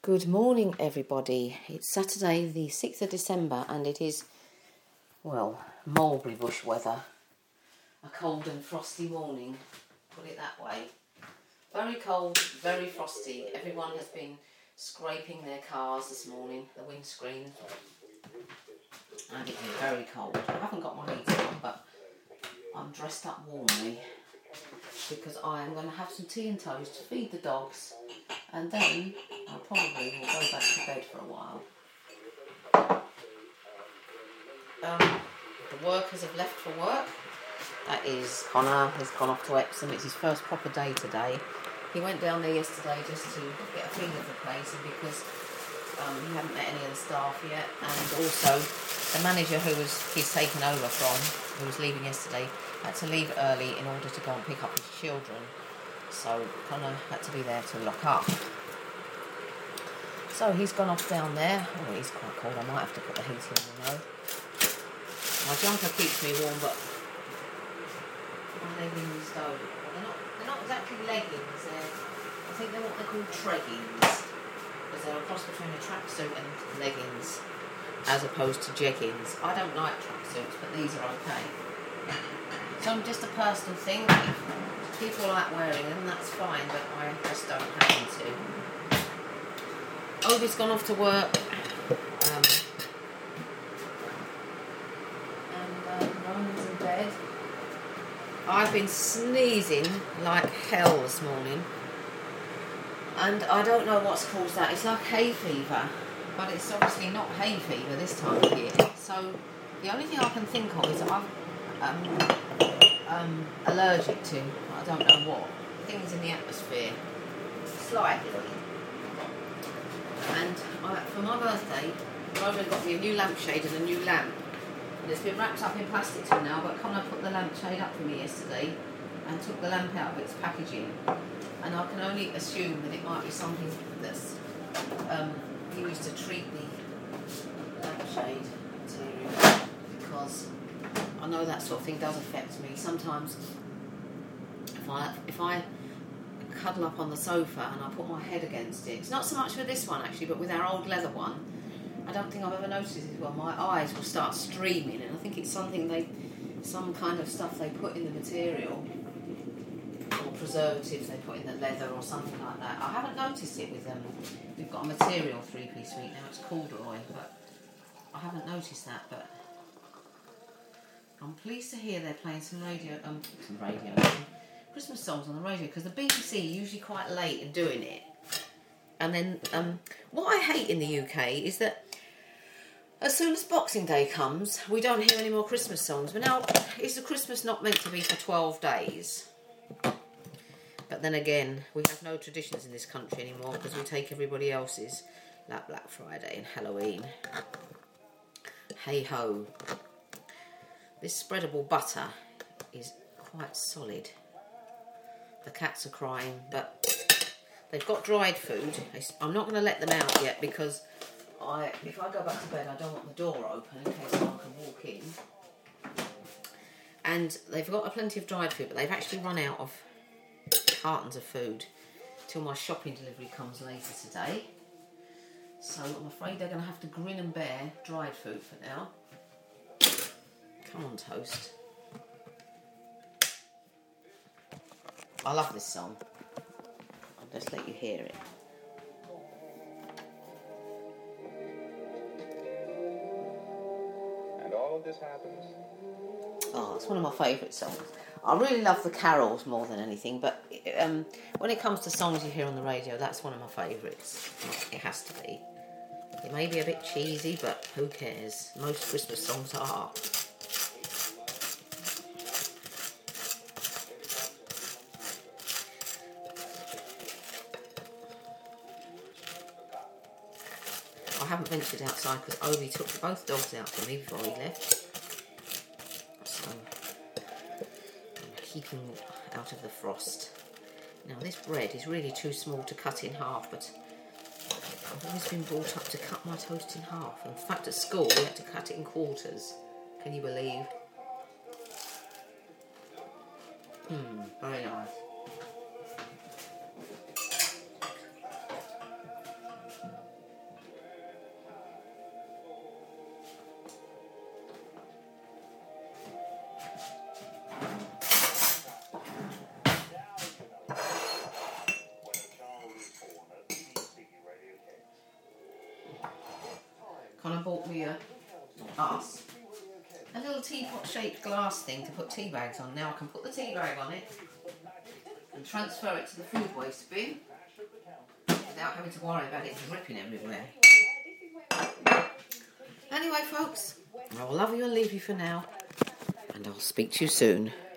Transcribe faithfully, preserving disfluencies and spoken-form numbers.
Good morning, everybody. It's Saturday the sixth of December and it is, well, mulberry bush weather. A cold and frosty morning, put it that way. Very cold, very frosty. Everyone has been scraping their cars this morning, the windscreen. And it is very cold. I haven't got my heater on, but I'm dressed up warmly because I am going to have some tea and toast to feed the dogs, and then I probably will go back to bed for a while. Um, the workers have left for work. That is, Connor has gone off to Epsom. It's his first proper day today. He went down there yesterday just to get a feel of the place, and because um, he hadn't met any of the staff yet, and also the manager who was he's taken over from, who was leaving yesterday, had to leave early in order to go and pick up his children. So Connor had to be there to lock up. So he's gone off down there. Oh, it is quite cold. I might have to put the heating on, you know. My jumper keeps me warm, but my leggings don't. Well, they're not, they're not exactly leggings. They're, I think they're what they call treggings, because they're a cross between a tracksuit and leggings, as opposed to jeggings. I don't like tracksuits, but these are okay. So just a personal thing. If people like wearing them, that's fine, but I just don't happen to. Obi's gone off to work, um, and um, Roman's in bed. I've been sneezing like hell this morning, and I don't know what's caused that. It's like hay fever, but it's obviously not hay fever this time of year. So the only thing I can think of is I'm um, um, allergic to, I don't know what, things in the atmosphere, slightly. And I, for my birthday, Roman got me a new lampshade and a new lamp. And it's been wrapped up in plastic till now, but Connor put the lampshade up for me yesterday and took the lamp out of its packaging. And I can only assume that it might be something that's um, used to treat the lampshade material, because I know that sort of thing does affect me. Sometimes if I if I cuddle up on the sofa and I put my head against it, it's not so much with this one actually, but with our old leather one, I don't think I've ever noticed it as well. My eyes will start streaming, and I think it's something they, some kind of stuff they put in the material, or preservatives they put in the leather or something like that. I haven't noticed it with them. We've got a material three-piece suite now. It's corduroy, but I haven't noticed that. But I'm pleased to hear they're playing some radio, um, some radio, some Christmas songs on the radio, because the B B C are usually quite late in doing it. And then um, what I hate in the U K is that as soon as Boxing Day comes, we don't hear any more Christmas songs. But now, is the Christmas not meant to be for twelve days? But then again, we have no traditions in this country anymore, because we take everybody else's, like Black Friday and Halloween. Hey ho. This spreadable butter is quite solid. The cats are crying, but they've got dried food. I'm not going to let them out yet, because I, if I go back to bed, I don't want the door open in case someone can walk in. And they've got plenty of dried food, but they've actually run out of cartons of food till my shopping delivery comes later today. So I'm afraid they're going to have to grin and bear dried food for now. Come on, Toast. I love this song. I'll just let you hear it. And all of this happens. Oh, it's one of my favourite songs. I really love the carols more than anything, but um, when it comes to songs you hear on the radio, that's one of my favourites. It has to be. It may be a bit cheesy, but who cares? Most Christmas songs are. I haven't ventured outside because Obi took both dogs out for me before he left. So I'm keeping out of the frost. Now this bread is really too small to cut in half, but I've always been brought up to cut my toast in half. In fact, at school we had to cut it in quarters. Can you believe? Hmm, very nice. Connor bought me a us a little teapot shaped glass thing to put tea bags on. Now I can put the tea bag on it and transfer it to the food waste bin without having to worry about it dripping everywhere. Anyway folks, I will love you and leave you for now, and I'll speak to you soon.